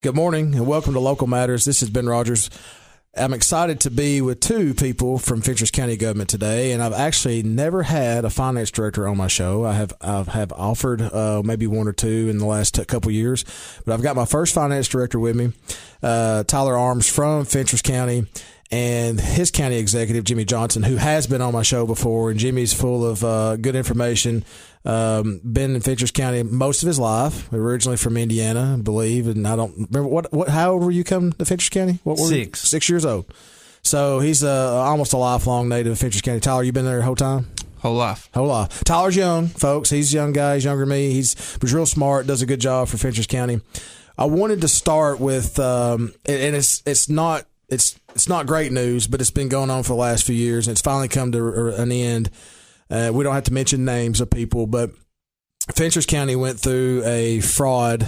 Good morning and welcome to Local Matters. This is Ben Rogers. I'm excited to be with two people from Fentress County government today, and I've actually never had a finance director on my show. I have offered maybe one or two in the last couple years, but I've got my first finance director with me, Tyler Arms from Fentress County, and his county executive, Jimmy Johnson, who has been on my show before. And Jimmy's full of good information. Been in Fentress County most of his life. Originally from Indiana, I believe, and I don't remember what. How old were you coming to Fentress County? What were 6. 6 years old. So he's almost a lifelong native of Fentress County. Tyler, you been there the whole time? Whole life. Tyler's young, folks. He's a young guy. He's younger than me. Was real smart. Does a good job for Fentress County. I wanted to start with, and it's not great news, but it's been going on for the last few years, and it's finally come to an end. We don't have to mention names of people, but Fentress County went through a fraud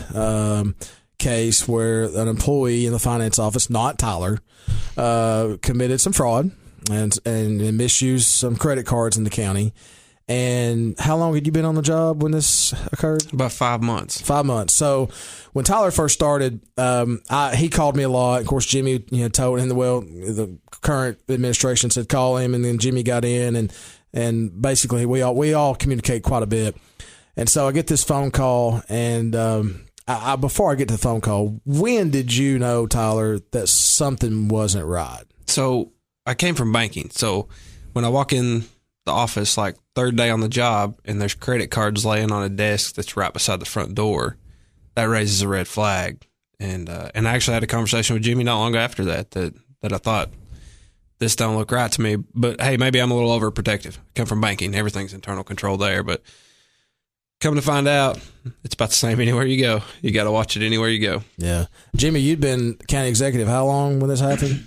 case where an employee in the finance office, not Tyler, committed some fraud and misused some credit cards in the county. And how long had you been on the job when this occurred? About 5 months. 5 months. So when Tyler first started, he called me a lot. Of course, Jimmy, told him the current administration said call him, and then Jimmy got in, and basically we all communicate quite a bit. And so I get this phone call, and before I get to the phone call, when did you know, Tyler, that something wasn't right? So I came from banking. So when I walk in the office, like third day on the job, and there's credit cards laying on a desk that's right beside the front door, that raises a red flag. And I actually had a conversation with Jimmy not long after that I thought, this don't look right to me. But hey, maybe I'm a little overprotective. I come from banking. Everything's internal control there. But come to find out, it's about the same anywhere you go. You got to watch it anywhere you go. Yeah. Jimmy, you'd been county executive how long when this happened?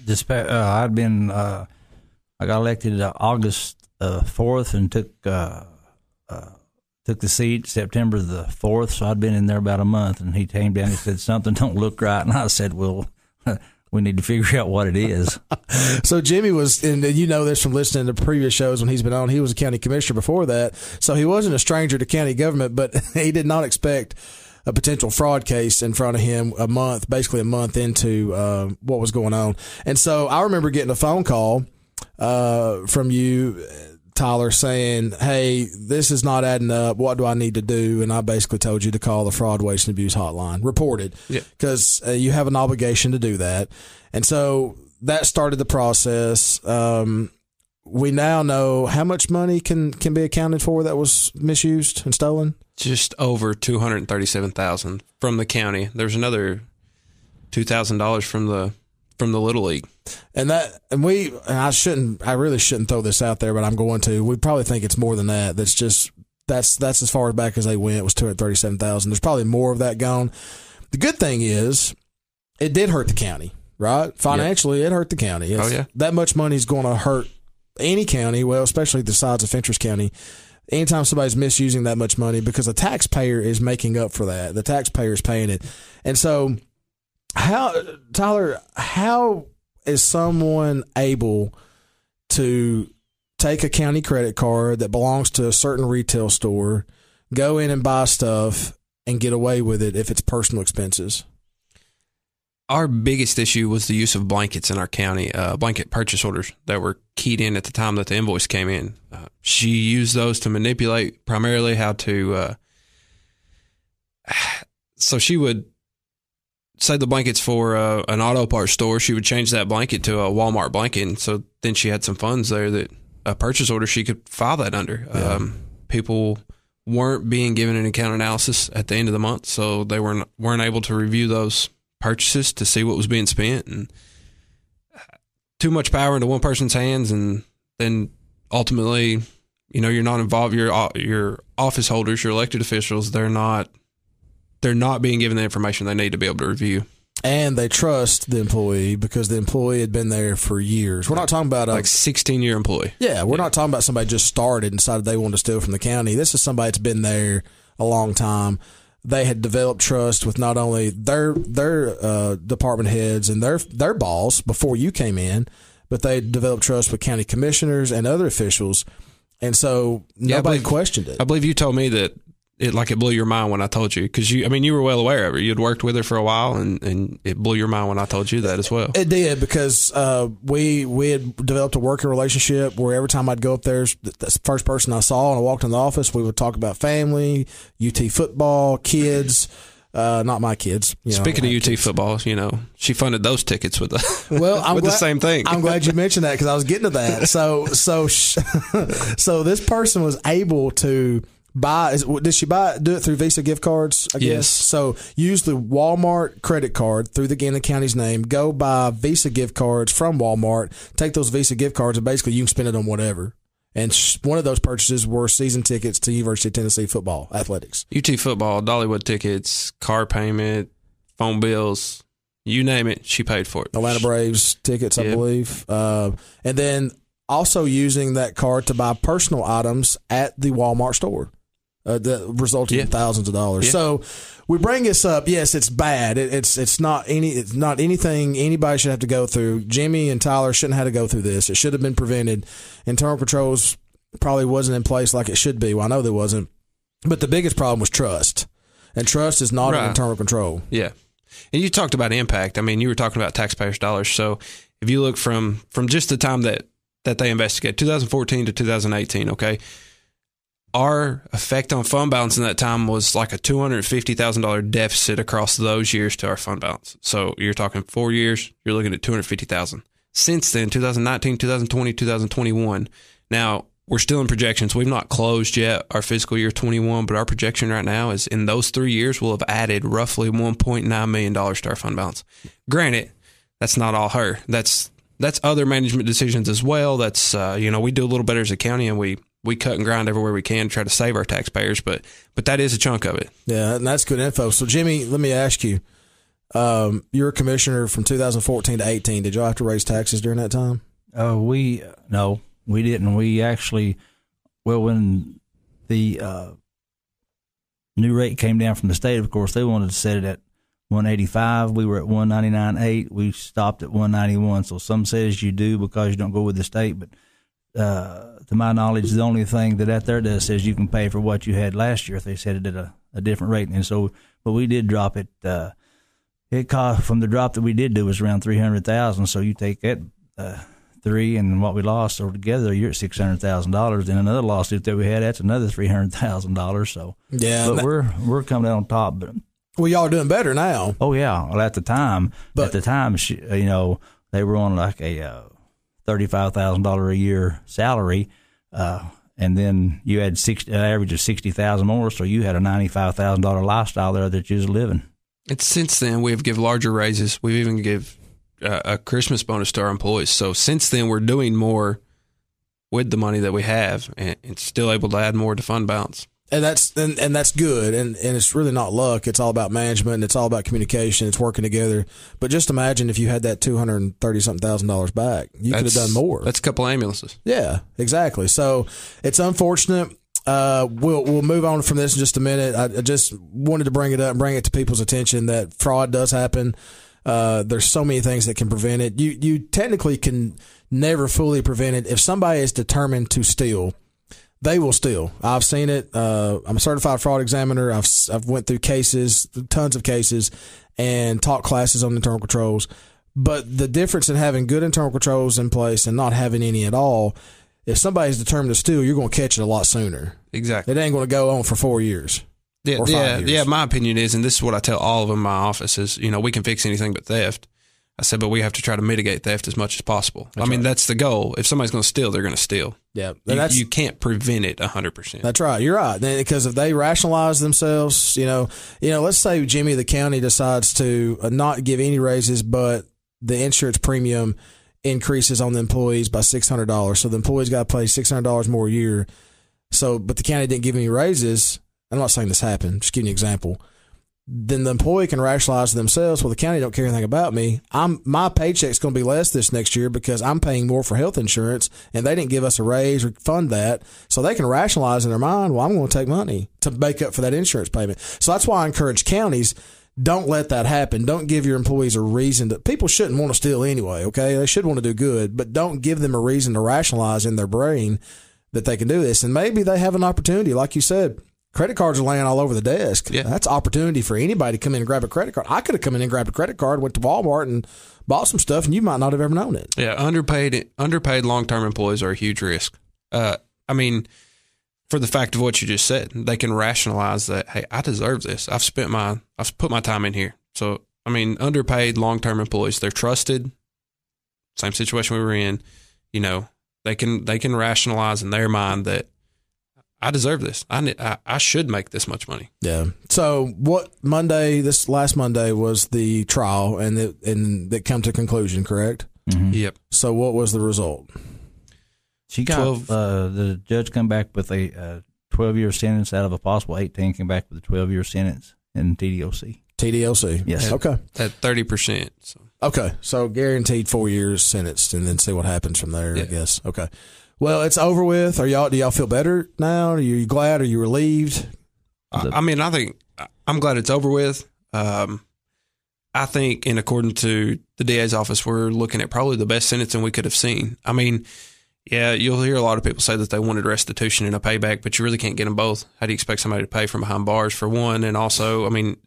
I got elected August 4th and took the seat September the 4th, so I'd been in there about a month, and he came down and said, something don't look right, and I said, well, we need to figure out what it is. So Jimmy was, and you know this from listening to previous shows when he's been on, he was a county commissioner before that, so he wasn't a stranger to county government, but he did not expect a potential fraud case in front of him basically a month into what was going on. And so I remember getting a phone call from you, Tyler, saying, hey, this is not adding up. What do I need to do? And I basically told you to call the Fraud, Waste, and Abuse hotline. Report it. Because you have an obligation to do that. And so that started the process. We now know how much money can be accounted for that was misused and stolen? Just over $237,000 from the county. There's another $2,000 from the Little League. And I really shouldn't throw this out there, but I'm going to. We probably think it's more than that. That's as far back as they went. It was $237,000. There's probably more of that gone. The good thing is, it did hurt the county, right? Financially, It hurt the county. That much money is going to hurt any county. Well, especially the size of Fentress County. Anytime somebody's misusing that much money, because the taxpayer is making up for that. The taxpayer is paying it, and so. Tyler, how is someone able to take a county credit card that belongs to a certain retail store, go in and buy stuff, and get away with it if it's personal expenses? Our biggest issue was the use of blankets in our county, blanket purchase orders that were keyed in at the time that the invoice came in. She used those to manipulate primarily how to so she would say the blanket's for an auto parts store, she would change that blanket to a Walmart blanket. And so then she had some funds there that a purchase order she could file that under. Yeah. People weren't being given an account analysis at the end of the month, so they weren't able to review those purchases to see what was being spent. And too much power into one person's hands, and then ultimately, you're not involved. Your office holders, your elected officials, they're not being given the information they need to be able to review. And they trust the employee because the employee had been there for years. We're not talking about a 16-year employee. Yeah, we're not talking about somebody just started and decided they wanted to steal from the county. This is somebody that's been there a long time. They had developed trust with not only their department heads and their boss before you came in, but they developed trust with county commissioners and other officials. And so nobody questioned it. I believe you told me that it blew your mind when I told you, because you were well aware of her. You'd worked with her for a while, and it blew your mind when I told you that as well. It did, because we had developed a working relationship where every time I'd go up there, the first person I saw and I walked in the office, we would talk about family, UT football, kids. Not my kids. Speaking of UT kids. Football, she funded those tickets with the same thing. I'm glad you mentioned that, because I was getting to that. So this person was able to buy. Do it through Visa gift cards? I guess. Yes. So use the Walmart credit card through the Gannon County's name. Go buy Visa gift cards from Walmart. Take those Visa gift cards, and basically you can spend it on whatever. And one of those purchases were season tickets to University of Tennessee football, athletics. UT football, Dollywood tickets, car payment, phone bills, you name it, she paid for it. Atlanta Braves tickets, I believe. And then also using that card to buy personal items at the Walmart store. That resulted in thousands of dollars. Yeah. So we bring this up. Yes, it's bad. It's not anything anybody should have to go through. Jimmy and Tyler shouldn't have to go through this. It should have been prevented. Internal controls probably wasn't in place like it should be. Well, I know there wasn't. But the biggest problem was trust. And trust is not an internal control. Yeah. And you talked about impact. You were talking about taxpayers' dollars. So if you look from just the time that they investigated, 2014 to 2018, okay, our effect on fund balance in that time was like a $250,000 deficit across those years to our fund balance. So you're talking 4 years, you're looking at $250,000. Since then, 2019, 2020, 2021. Now, we're still in projections. We've not closed yet our fiscal year 21, but our projection right now is in those 3 years, we'll have added roughly $1.9 million to our fund balance. Granted, that's not all her. That's other management decisions as well. That's, we do a little better as a county, and we cut and grind everywhere we can to try to save our taxpayers, but that is a chunk of it. Yeah, and that's good info. So, Jimmy, let me ask you, you're a commissioner from 2014 to 18. Did y'all have to raise taxes during that time? No, we didn't. We actually, when the new rate came down from the state, of course, they wanted to set it at 185. We were at 199.8. We stopped at 191. So some says you do because you don't go with the state, but to my knowledge, the only thing that there does says you can pay for what you had last year if they set it at a different rate. And so, but we did drop it. It cost, from the drop that we did do, was around $300,000. So you take that three and what we lost, so together you're at $600,000. Then another lawsuit that we had, that's another $300,000. So yeah, but we're coming out on top. But well, y'all are doing better now. Oh yeah, well, at the time, they were on like a $35,000 a year salary, and then you had an average of $60,000 more, so you had a $95,000 lifestyle there that you was living. And since then, we've given larger raises. We've even give a Christmas bonus to our employees. So since then, we're doing more with the money that we have, and still able to add more to fund balance. And that's good, and it's really not luck. It's all about management. It's all about communication. It's working together. But just imagine if you had that $230,000 back, you could have done more. That's a couple ambulances. Yeah, exactly. So it's unfortunate. We'll move on from this in just a minute. I just wanted to bring it up and bring it to people's attention that fraud does happen. There's so many things that can prevent it. You technically can never fully prevent it. If somebody is determined to steal, they will steal. I've seen it. I'm a certified fraud examiner. I've went through cases, tons of cases, and taught classes on internal controls. But the difference in having good internal controls in place and not having any at all, if somebody's determined to steal, you're going to catch it a lot sooner. Exactly. It ain't going to go on for 4 years. Yeah, or 5 years. Yeah. My opinion is, and this is what I tell all of them in my office, is we can fix anything but theft. I said, but we have to try to mitigate theft as much as possible. That's the goal. If somebody's going to steal, they're going to steal. Yeah, you can't prevent it 100%. That's right. You're right. Because if they rationalize themselves, let's say Jimmy, the county, decides to not give any raises, but the insurance premium increases on the employees by $600. So the employees got to pay $600 more a year. So, but the county didn't give any raises. I'm not saying this happened. Just giving you an example. Then the employee can rationalize to themselves, well, the county don't care anything about me. My paycheck's going to be less this next year because I'm paying more for health insurance, and they didn't give us a raise or fund that. So they can rationalize in their mind, well, I'm going to take money to make up for that insurance payment. So that's why I encourage counties, don't let that happen. Don't give your employees a reason that people shouldn't want to steal anyway, okay? They should want to do good, but don't give them a reason to rationalize in their brain that they can do this. And maybe they have an opportunity, like you said, Credit cards are laying all over the desk. Yeah. That's opportunity for anybody to come in and grab a credit card. I could have come in and grabbed a credit card, went to Walmart and bought some stuff, and you might not have ever known it. Yeah, underpaid long-term employees are a huge risk. I mean, for the fact of what you just said, they can rationalize that, hey, I deserve this. I've put my time in here. So, I mean, underpaid long-term employees, they're trusted. Same situation we were in. You know, they can rationalize in their mind that I deserve this. I should make this much money. Yeah. So this last Monday was the trial, and it come to conclusion, correct? Mm-hmm. Yep. So what was the result? She got the judge come back with a 12-year sentence out of a possible 18. Came back with a 12-year sentence in TDOC. TDOC. Yes. Okay. At 30%. So. Okay. So guaranteed 4 years sentenced, and then see what happens from there. Yeah. I guess. Okay. Well, it's over with. Do y'all feel better now? Are you glad? Are you relieved? I mean, I'm glad it's over with. I think, in accordance to the DA's office, we're looking at probably the best sentencing we could have seen. I mean, yeah, you'll hear a lot of people say that they wanted restitution and a payback, but you really can't get them both. How do you expect somebody to pay from behind bars, for one? And also, I mean,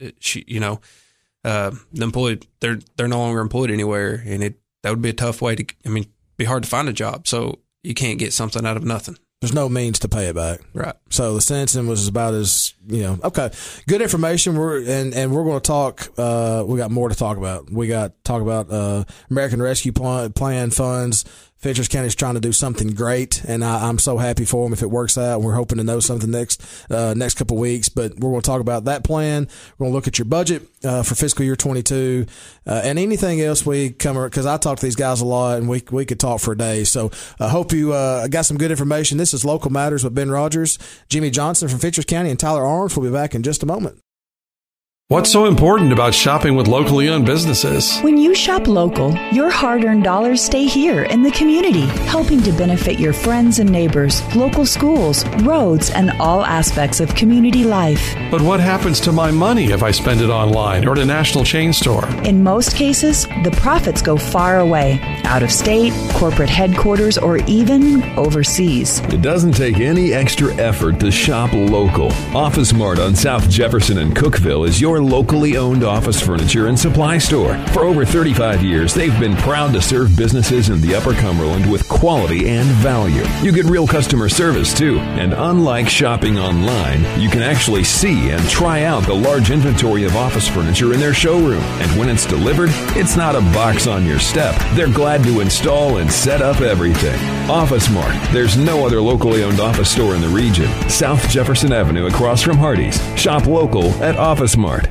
the employed, they're no longer employed anywhere, and that would be a tough way be hard to find a job. So you can't get something out of nothing. There's no means to pay it back. Right. So the sentencing was about as, okay. Good information. We're going to talk, we got more to talk about. We got to talk about American Rescue Plan funds. Fentress County is trying to do something great, and I'm so happy for them if it works out. We're hoping to know something next couple of weeks, but we're going to talk about that plan. We're going to look at your budget for fiscal year 22 and anything else we come, because I talk to these guys a lot, and we could talk for a day. So I hope you got some good information. This is Local Matters with Ben Rogers, Jimmy Johnson from Fentress County, and Tyler Arms. We'll be back in just a moment. What's so important about shopping with locally owned businesses? When you shop local, your hard-earned dollars stay here in the community, helping to benefit your friends and neighbors, local schools, roads, and all aspects of community life. But what happens to my money if I spend it online or at a national chain store? In most cases, the profits go far away, out of state, corporate headquarters, or even overseas. It doesn't take any extra effort to shop local. Office Mart on South Jefferson and Cookeville is your locally owned office furniture and supply store. For over 35 years, they've been proud to serve businesses in the Upper Cumberland with quality and value. You get real customer service, too. And unlike shopping online, you can actually see and try out the large inventory of office furniture in their showroom. And when it's delivered, it's not a box on your step. They're glad to install and set up everything. Office Mart. There's no other locally owned office store in the region. South Jefferson Avenue across from Hardee's. Shop local at Office Mart.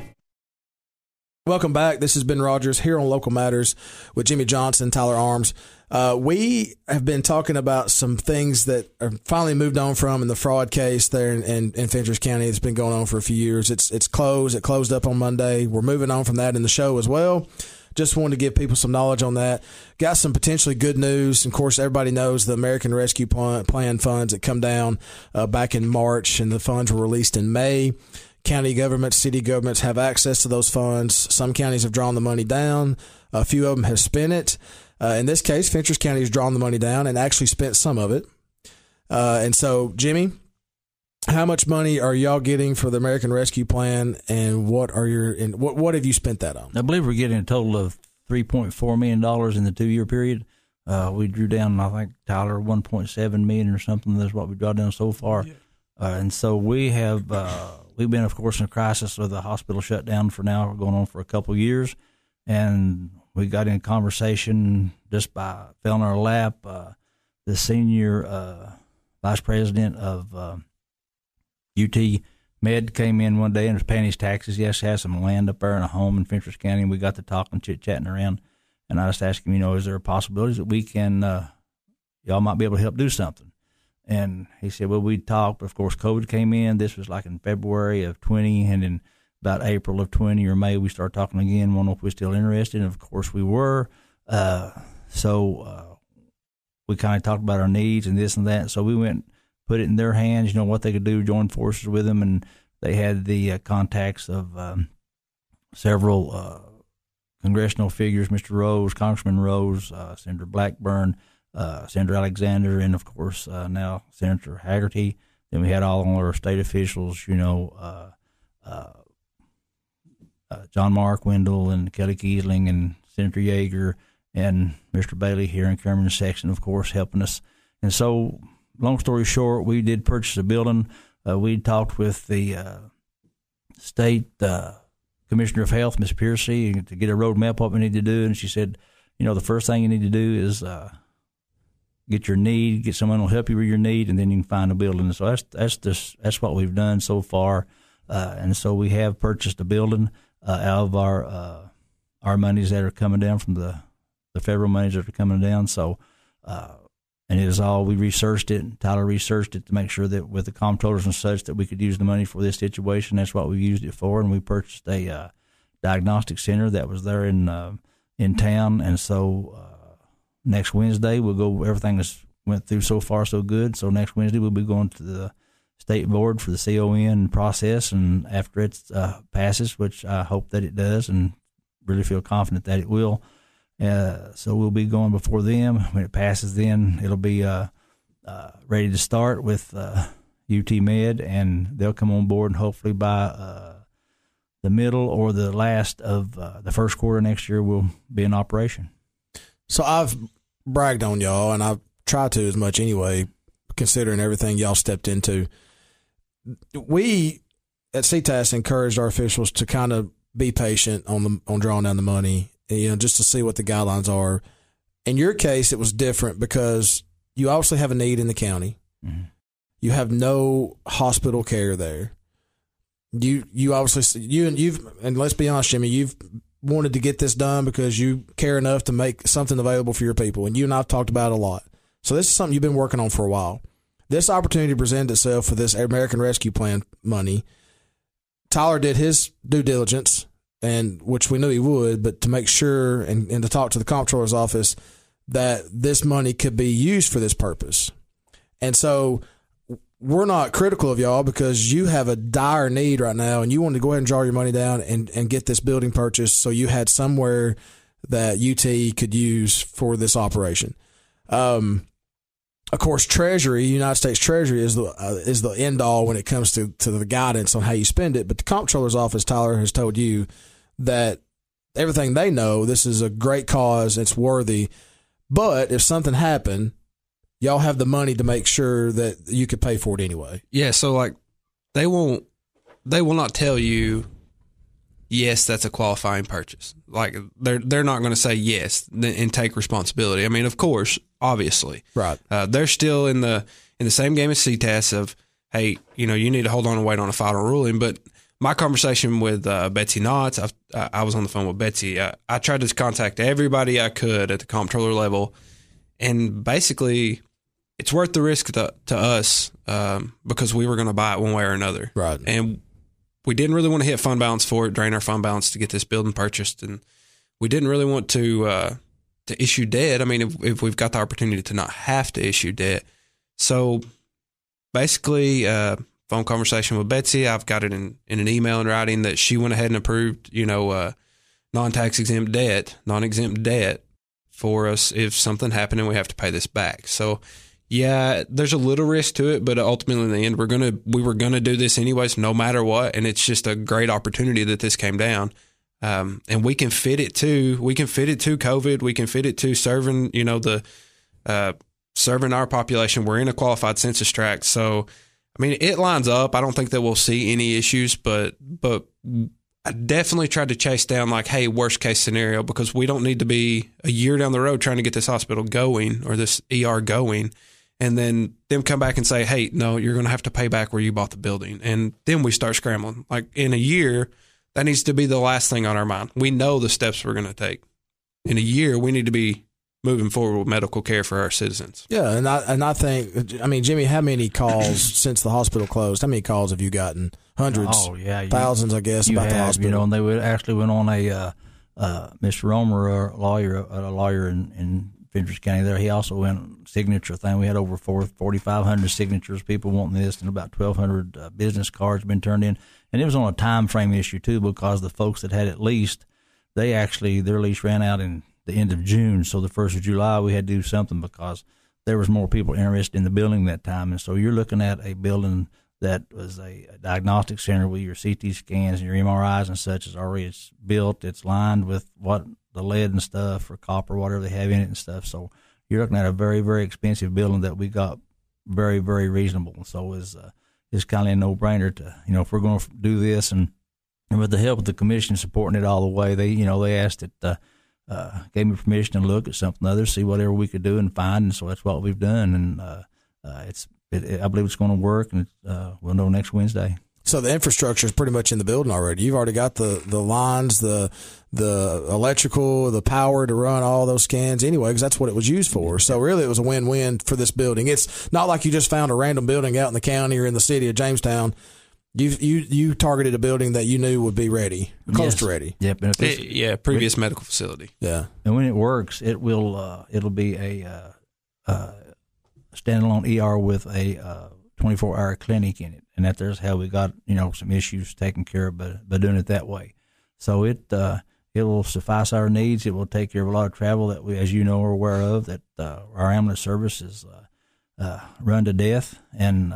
Welcome back. This has been Rogers here on Local Matters with Jimmy Johnson, Tyler Arms. We have been talking about some things that are finally moved on from in the fraud case there in Fentress County. It's been going on for a few years. It's closed. It closed up on Monday. We're moving on from that in the show as well. Just wanted to give people some knowledge on that. Got some potentially good news. Of course, everybody knows the American Rescue Plan funds that come down back in March, and the funds were released in May. County governments, city governments have access to those funds. Some counties have drawn the money down. A few of them have spent it. In this case, Fentress County has drawn the money down and actually spent some of it. And so, Jimmy, how much money are y'all getting for the American Rescue Plan, and what have you spent that on? I believe we're getting a total of $3.4 million in the 2-year period. We drew down, I think, Tyler, $1.7 million or something. That's what we draw down so far. Yeah. And so we have we've been, of course, in a crisis with the hospital shut down for now. We're going on for a couple of years. And we got in a conversation just by fell in our lap. The senior vice president of UT Med came in one day and was paying his taxes. Yes, he has some land up there and a home in Fentress County. And we got to talking, chit-chatting around. And I just asked him, is there a possibility that we can, y'all might be able to help do something? And he said, well, we talked, but of course, COVID came in. This was like in February of 20, and in about April of 20 or May, we started talking again, wondering if we're still interested. And of course, we were. So we kind of talked about our needs and this and that. So we went, put it in their hands, what they could do, join forces with them. And they had the contacts of several congressional figures, Mr. Rose, Congressman Rose, Senator Blackburn, Senator Alexander, and of course now Senator Haggerty. Then we had all our state officials, John Mark Wendell and Kelly Kiesling and Senator Yeager and Mr. Bailey here in Kerman section, of course, helping us. And so, long story short, we did purchase a building. We talked with the state Commissioner of Health, Ms. Piercy, to get a roadmap what we need to do. And she said, the first thing you need to do is get your need, get someone who will help you with your need, and then you can find a building. So that's what we've done so far. And so we have purchased a building out of our monies that are coming down from the federal monies that are coming down. So, and it is all, we researched it. Tyler researched it to make sure that with the comptrollers and such that we could use the money for this situation. That's what we used it for. And we purchased a diagnostic center that was there in town. And so next Wednesday we'll go, everything that's went through so far so good. So next Wednesday we'll be going to the state board for the CON process. And after it passes, which I hope that it does and really feel confident that it will, so we'll be going before them. When it passes, then it'll be ready to start with UT Med, and they'll come on board, and hopefully by the middle or the last of the first quarter next year, we'll be in operation. So I've bragged on y'all, and I've tried to as much anyway, considering everything y'all stepped into. We at CTAS encouraged our officials to kind of be patient on drawing down the money, just to see what the guidelines are. In your case, it was different because you obviously have a need in the county. Mm-hmm. You have no hospital care there. You obviously, and let's be honest, Jimmy, you've wanted to get this done because you care enough to make something available for your people. And you and I've talked about it a lot. So this is something you've been working on for a while. This opportunity presented itself for this American Rescue Plan money. Tyler did his due diligence, and which we knew he would, but to make sure and to talk to the comptroller's office that this money could be used for this purpose. And so we're not critical of y'all because you have a dire need right now, and you wanted to go ahead and draw your money down and get this building purchased so you had somewhere that UT could use for this operation. Of course, Treasury, United States Treasury is the end all when it comes to the guidance on how you spend it. But the comptroller's office, Tyler, has told you that everything they know, this is a great cause, it's worthy. But if something happened, y'all have the money to make sure that you could pay for it anyway. Yeah, so they will not tell you, yes, that's a qualifying purchase. They're not going to say yes and take responsibility. I mean, of course, obviously, right? They're still in the same game as CTAS of, hey, you need to hold on and wait on a final ruling. But my conversation with Betsy Knotts, I was on the phone with Betsy. I tried to contact everybody I could at the comptroller level, and basically, it's worth the risk to us because we were going to buy it one way or another, right? And we didn't really want to hit fund balance for it, drain our fund balance to get this building purchased, and we didn't really want to issue debt. I mean, if we've got the opportunity to not have to issue debt. So basically, phone conversation with Betsy, I've got it in an email in writing that she went ahead and approved, non-tax exempt debt, non-exempt debt for us if something happened and we have to pay this back. So yeah, there's a little risk to it, but ultimately in the end, we were gonna do this anyways, no matter what. And it's just a great opportunity that this came down. And we can fit it to COVID. We can fit it to serving, serving our population. We're in a qualified census tract. So, I mean, it lines up. I don't think that we'll see any issues, but I definitely tried to chase down hey, worst case scenario, because we don't need to be a year down the road trying to get this hospital going or this ER going. And then them come back and say, hey, no, you're going to have to pay back where you bought the building. And then we start scrambling. In a year, that needs to be the last thing on our mind. We know the steps we're going to take. In a year, we need to be moving forward with medical care for our citizens. Yeah, and I think, Jimmy, how many calls since the hospital closed? How many calls have you gotten? Hundreds, thousands, I guess, about the hospital. And they went on a Mr. Romer, a lawyer in Fentress County there. He also went signature thing. We had over 4,500 signatures, people wanting this, and about 1,200 business cards been turned in. And it was on a time frame issue too, because the folks that had it leased, their lease ran out in the end of June. So the 1st of July, we had to do something because there was more people interested in the building that time. And so you're looking at a building that was a diagnostic center with your CT scans and your MRIs and such. It's built. It's lined with what the lead and stuff or copper, whatever they have in it and stuff. So you're looking at a very, very expensive building that we got very, very reasonable. So it's kind of a no-brainer to, if we're going to do this, and with the help of the commission supporting it all the way, they asked it, gave me permission to look at something others, see whatever we could do and find, and so that's what we've done, and I believe it's going to work, and we'll know next Wednesday. So the infrastructure is pretty much in the building already. You've already got the lines, the electrical, the power to run all those scans anyway, because that's what it was used for. So really it was a win-win for this building. It's not like you just found a random building out in the county or in the city of Jamestown. You targeted a building that you knew would be ready, close to ready. Yep. Previous medical facility. Yeah. And when it works, it'll be a standalone ER with a 24-hour clinic in it, and that's how we got some issues taken care of by doing it that way. So it will suffice our needs. It will take care of a lot of travel that we, as you know, are aware of. That our ambulance service is run to death, and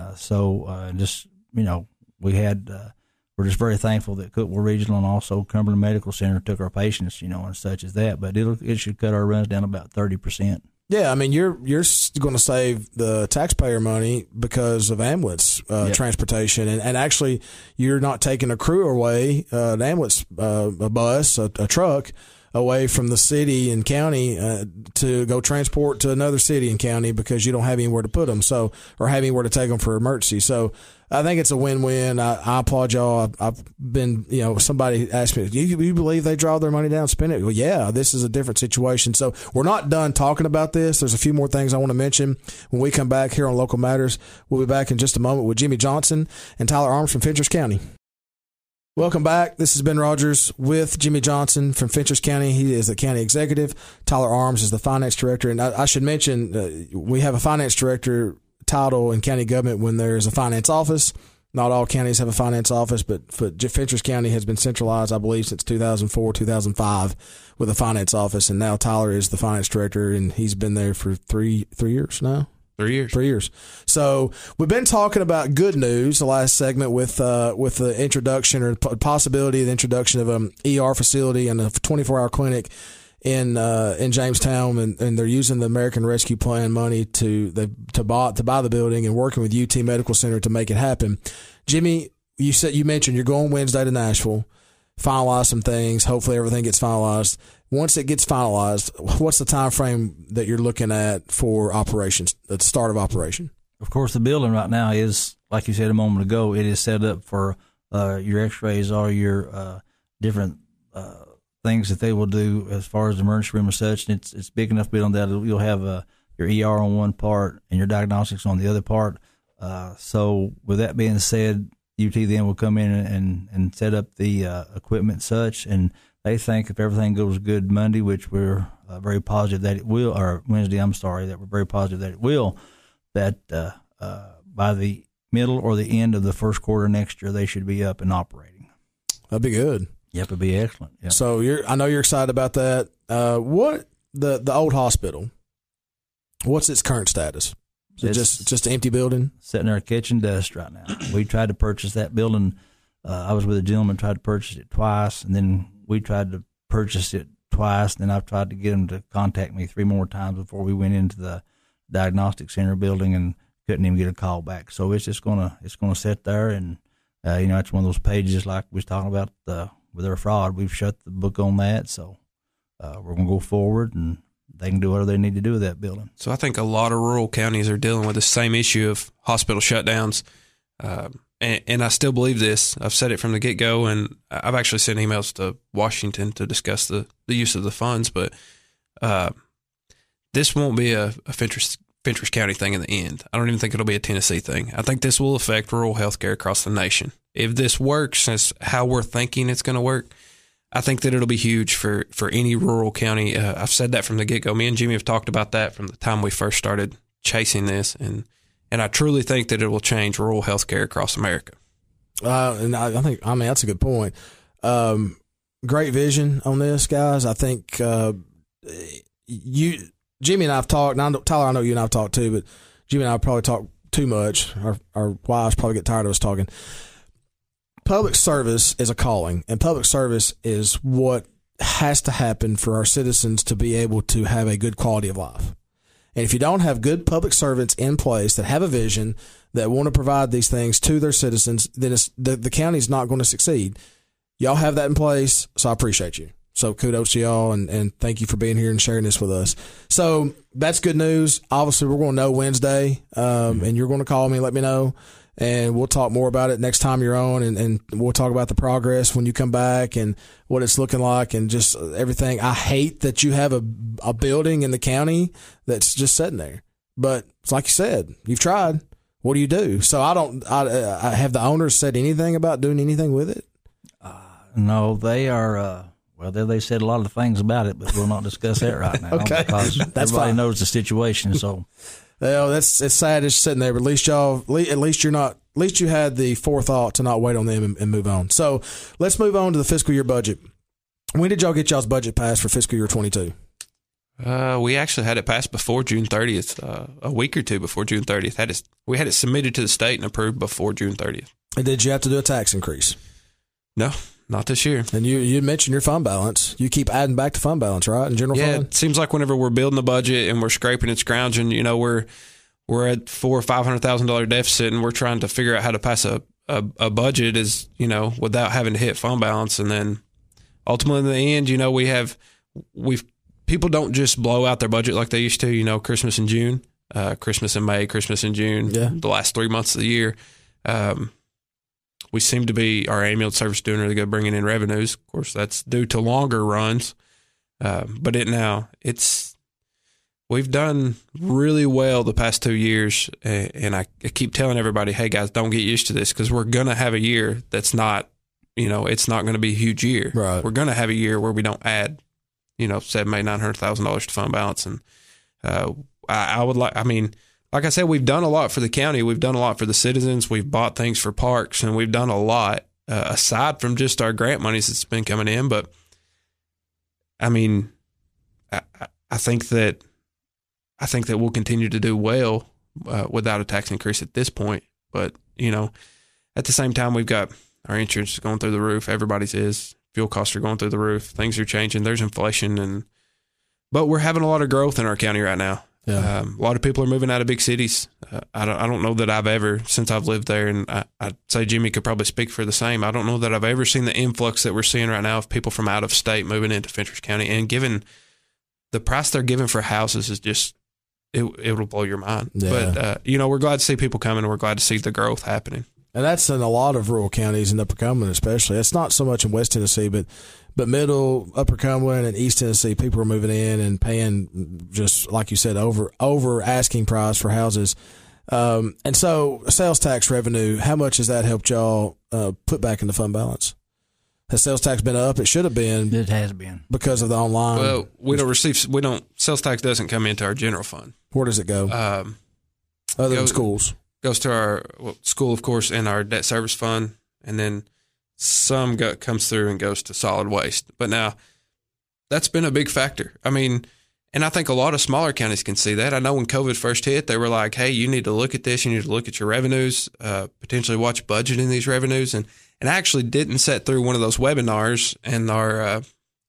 we're just very thankful that Cookeville Regional and also Cumberland Medical Center took our patients, and such as that. But it should cut our runs down about 30%. Yeah, I mean, you're going to save the taxpayer money because of ambulance transportation, and actually, you're not taking a crew away, an ambulance, a bus, a truck away from the city and county to go transport to another city and county because you don't have anywhere to put them, or have anywhere to take them for emergency. So I think it's a win-win. I applaud y'all. I've been, somebody asked me, do you believe they draw their money down and spend it? Well, yeah, this is a different situation. So we're not done talking about this. There's a few more things I want to mention when we come back here on Local Matters. We'll be back in just a moment with Jimmy Johnson and Tyler Arms from Fentress County. Welcome back. This is Ben Rogers with Jimmy Johnson from Fentress County. He is the county executive. Tyler Arms is the finance director. And I should mention, we have a finance director title in county government when there's a finance office. Not all counties have a finance office, but Fentress County has been centralized, I believe, since 2004, 2005 with a finance office. And now Tyler is the finance director, and he's been there for 3 years now. 3 years. 3 years. So we've been talking about good news the last segment with the introduction or possibility of the introduction of an ER facility and a 24-hour clinic in Jamestown, and they're using the American Rescue Plan money to buy the building and working with UT Medical Center to make it happen. Jimmy, you mentioned you're going Wednesday to Nashville, finalize some things. Hopefully everything gets finalized. Once it gets finalized, what's the time frame that you're looking at for operations, the start of operation? Of course, the building right now is, like you said a moment ago, it is set up for your x-rays or your different things that they will do as far as the emergency room and such. And it's big enough building that you'll have your ER on one part and your diagnostics on the other part. So with that being said, UT then will come in and set up the equipment and such, and they think if everything goes good Monday, which we're very positive that it will, or Wednesday, that we're very positive that it will, that by the middle or the end of the first quarter next year, they should be up and operating. That'd be good. Yep, it'd be excellent. Yep. So I know you're excited about that. What the old hospital? What's its current status? Is it just an empty building? Sitting there catching dust right now. We tried to purchase that building. I was with a gentleman, tried to purchase it twice, and then we tried to purchase it twice. Then I've tried to get him to contact me 3 more times before we went into the diagnostic center building and couldn't even get a call back. So it's just gonna sit there, and it's one of those pages like we was talking about with our fraud. We've shut the book on that, so we're gonna go forward, and they can do whatever they need to do with that building. So I think a lot of rural counties are dealing with the same issue of hospital shutdowns. And I still believe this. I've said it from the get-go, and I've actually sent emails to Washington to discuss the use of the funds, but this won't be a Fentress County thing in the end. I don't even think it'll be a Tennessee thing. I think this will affect rural health care across the nation. If this works as how we're thinking it's going to work, I think that it'll be huge for any rural county. I've said that from the get-go. Me and Jimmy have talked about that from the time we first started chasing this, and I truly think that it will change rural health care across America. And I think that's a good point. Great vision on this, guys. I think Jimmy and I have talked, and Tyler, I know you and I have talked too, but Jimmy and I probably talk too much. Our wives probably get tired of us talking. Public service is a calling, and public service is what has to happen for our citizens to be able to have a good quality of life. And if you don't have good public servants in place that have a vision, that want to provide these things to their citizens, then the county's not going to succeed. Y'all have that in place, so I appreciate you. So kudos to y'all, and thank you for being here and sharing this with us. So that's good news. Obviously, we're going to know Wednesday, and you're going to call me and let me know, and we'll talk more about it next time you're on, and we'll talk about the progress when you come back and what it's looking like and just everything. I hate that you have a building in the county that's just sitting there. But it's like you said, you've tried. What do you do? So I have the owners said anything about doing anything with it? No, they are... Well, they said a lot of things about it, but we'll not discuss that right now. Okay, because that's everybody fine. knows the situation. So, well, it's sad it's sitting there, but at least you had the forethought to not wait on them and move on. So let's move on to the fiscal year budget. When did y'all get y'all's budget passed for fiscal year 22? We actually had it passed before June 30th, a week or two before June 30th. We had it submitted to the state and approved before June 30th. And did you have to do a tax increase? No. Not this year. And you mentioned your fund balance. You keep adding back to fund balance, right? In general fund? It seems like whenever we're building the budget and we're scraping and scrounging, we're at $400,000 or $500,000 deficit, and we're trying to figure out how to pass a budget without having to hit fund balance. And then ultimately in the end, people don't just blow out their budget like they used to, Christmas in June, Christmas in May, Christmas in June, the last 3 months of the year. We seem to be, our ambulance service doing really good bringing in revenues. Of course, that's due to longer runs. But we've done really well the past 2 years. And I keep telling everybody, hey guys, don't get used to this, because we're going to have a year that's not, it's not going to be a huge year. Right. We're going to have a year where we don't add, $700,000-$900,000 to fund balance. And like I said, we've done a lot for the county. We've done a lot for the citizens. We've bought things for parks, and we've done a lot aside from just our grant monies that's been coming in. But I think that we'll continue to do well without a tax increase at this point. But at the same time, we've got our insurance going through the roof. Everybody's is. Fuel costs are going through the roof. Things are changing. There's inflation, but we're having a lot of growth in our county right now. Yeah. A lot of people are moving out of big cities. I don't know that I've ever, since I've lived there, and I'd say Jimmy could probably speak for the same. I don't know that I've ever seen the influx that we're seeing right now of people from out of state moving into Fentress County, and given the price they're giving for houses is just, it'll blow your mind. Yeah. But, we're glad to see people coming, and we're glad to see the growth happening. And that's in a lot of rural counties in Upper Cumberland, especially. It's not so much in West Tennessee, but Middle, Upper Cumberland, and East Tennessee, people are moving in and paying, just like you said, over asking price for houses. And so sales tax revenue, how much has that helped y'all put back into fund balance? Has sales tax been up? It should have been. it has been. Because of the online. Well, sales tax doesn't come into our general fund. Where does it go? Other than schools. Goes to our school, of course, and our debt service fund, and then some comes through and goes to solid waste. But now, that's been a big factor. And I think a lot of smaller counties can see that. I know when COVID first hit, they were like, hey, you need to look at this. You need to look at your revenues, potentially watch budgeting these revenues. And I actually didn't sit through one of those webinars, and our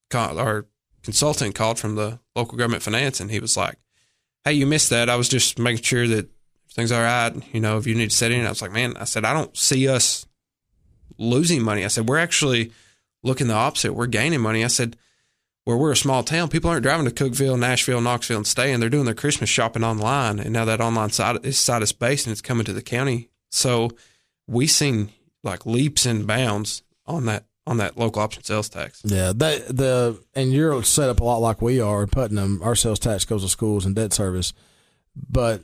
consultant called from the local government finance, and he was like, hey, you missed that. I was just making sure that things are all right. If you need to set in. I was like, man, I said, I don't see us losing money. I said, we're actually looking the opposite. We're gaining money. I said, where we're a small town, people aren't driving to Cookeville, Nashville, Knoxville and staying. They're doing their Christmas shopping online. And now that online side is based, and it's coming to the county. So we seen like leaps and bounds on that local option sales tax. Yeah. And you're set up a lot like we are in Putnam. Our sales tax goes to schools and debt service, but,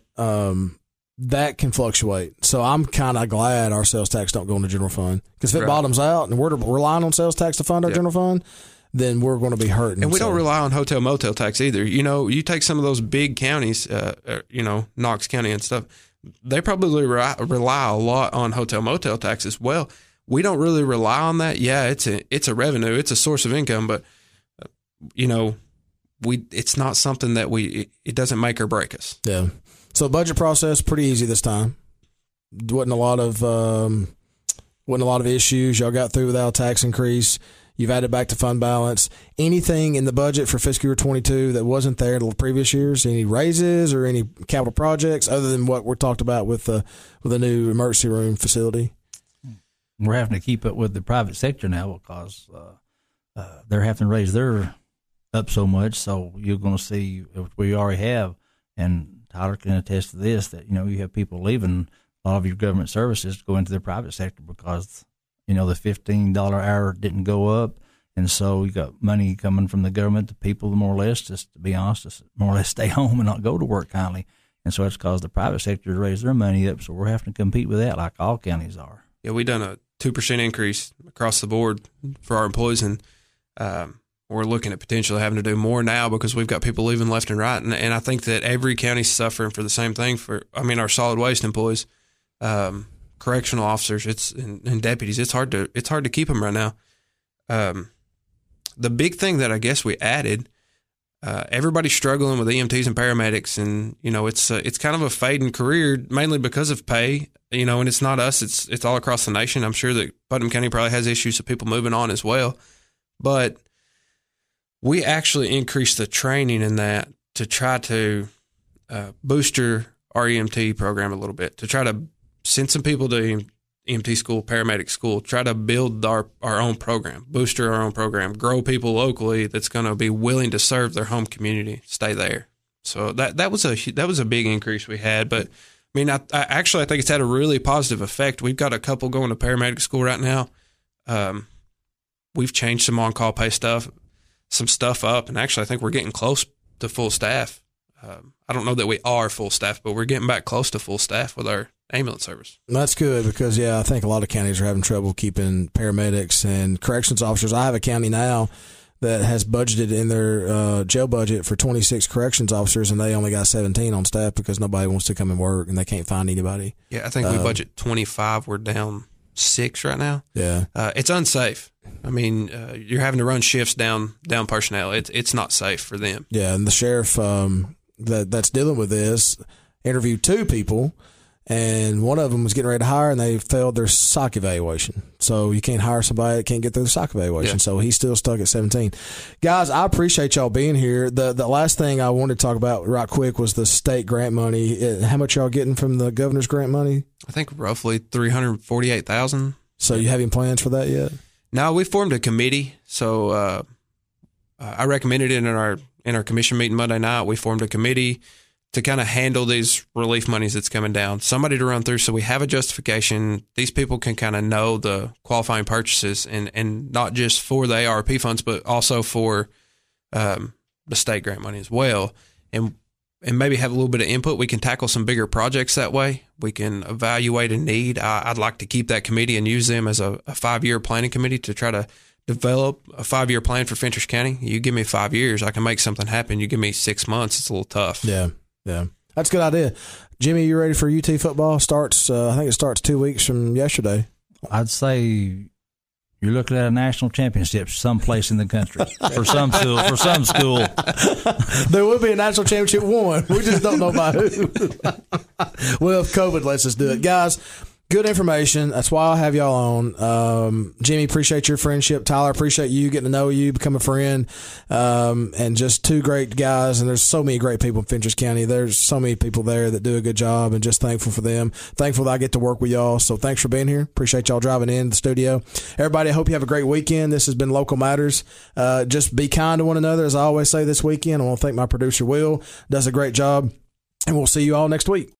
that can fluctuate. So I'm kind of glad our sales tax don't go in the general fund, because if it bottoms out and we're relying on sales tax to fund our general fund, then we're going to be hurting. And we don't rely on hotel motel tax either. You take some of those big counties, Knox County and stuff, they probably rely a lot on hotel motel tax as well. We don't really rely on that. Yeah, it's a revenue, it's a source of income, but it's not something that it doesn't make or break us. Yeah. So budget process pretty easy this time. Wasn't a lot of issues. Y'all got through without a tax increase. You've added back to fund balance. Anything in the budget for fiscal year 22 that wasn't there the previous years? Any raises or any capital projects other than what we're talked about with the new emergency room facility? We're having to keep up with the private sector now because they're having to raise their up so much. So you're going to see what we already have, and Tyler can attest to this, that, you have people leaving a lot of your government services to go into the private sector because, the $15 hour didn't go up. And so you got money coming from the government to people, more or less, just to be honest, just more or less stay home and not go to work kindly. And so it's caused the private sector to raise their money up. So we're having to compete with that like all counties are. Yeah, we done a 2% increase across the board for our employees, and we're looking at potentially having to do more now because we've got people leaving left and right. And I think that every county's suffering for the same thing. Our solid waste employees, correctional officers, and deputies. It's hard to keep them right now. The big thing that I guess we added, everybody's struggling with EMTs and paramedics, and it's kind of a fading career mainly because of pay. And it's not us; it's all across the nation. I'm sure that Putnam County probably has issues of people moving on as well, but we actually increased the training in that to try to booster our EMT program a little bit, to try to send some people to EMT school, paramedic school, try to build our own program, booster our own program, grow people locally that's going to be willing to serve their home community, stay there. So that was a big increase we had. But I think it's had a really positive effect. We've got a couple going to paramedic school right now. We've changed some on-call pay stuff, some stuff up, and actually I think we're getting close to full staff. I don't know that we are full staff, but we're getting back close to full staff with our ambulance service. That's good because, I think a lot of counties are having trouble keeping paramedics and corrections officers. I have a county now that has budgeted in their jail budget for 26 corrections officers, and they only got 17 on staff because nobody wants to come and work, and they can't find anybody. Yeah, I think we budget 25. We're down 6 right now. Yeah. It's unsafe. You're having to run shifts down personnel. It's not safe for them. Yeah, and the sheriff that's dealing with this interviewed 2 people, and one of them was getting ready to hire, and they failed their psych evaluation. So you can't hire somebody that can't get through the psych evaluation. Yeah. So he's still stuck at 17. Guys, I appreciate y'all being here. The last thing I wanted to talk about right quick was the state grant money. How much y'all getting from the governor's grant money? I think roughly $348,000. So you having plans for that yet? No, we formed a committee. So I recommended it in our commission meeting Monday night. We formed a committee to kind of handle these relief monies that's coming down. Somebody to run through so we have a justification. These people can kind of know the qualifying purchases and not just for the ARP funds, but also for the state grant money as well. And maybe have a little bit of input. We can tackle some bigger projects that way. We can evaluate a need. I'd like to keep that committee and use them as a 5-year planning committee to try to develop a 5-year plan for Fentress County. You give me 5 years, I can make something happen. You give me 6 months, it's a little tough. Yeah. That's a good idea. Jimmy, you ready for UT football? I think it starts 2 weeks from yesterday. I'd say you're looking at a national championship someplace in the country for some school. There will be a national championship won. We just don't know by who. Well, if COVID lets us do it. Guys, good information. That's why I'll have y'all on. Jimmy, appreciate your friendship. Tyler, appreciate you getting to know you, become a friend. And just 2 great guys. And there's so many great people in Fentress County. There's so many people there that do a good job, and just thankful for them. Thankful that I get to work with y'all. So thanks for being here. Appreciate y'all driving in the studio. Everybody, I hope you have a great weekend. This has been Local Matters. Just be kind to one another, as I always say this weekend. I want to thank my producer, Will. Does a great job. And we'll see you all next week.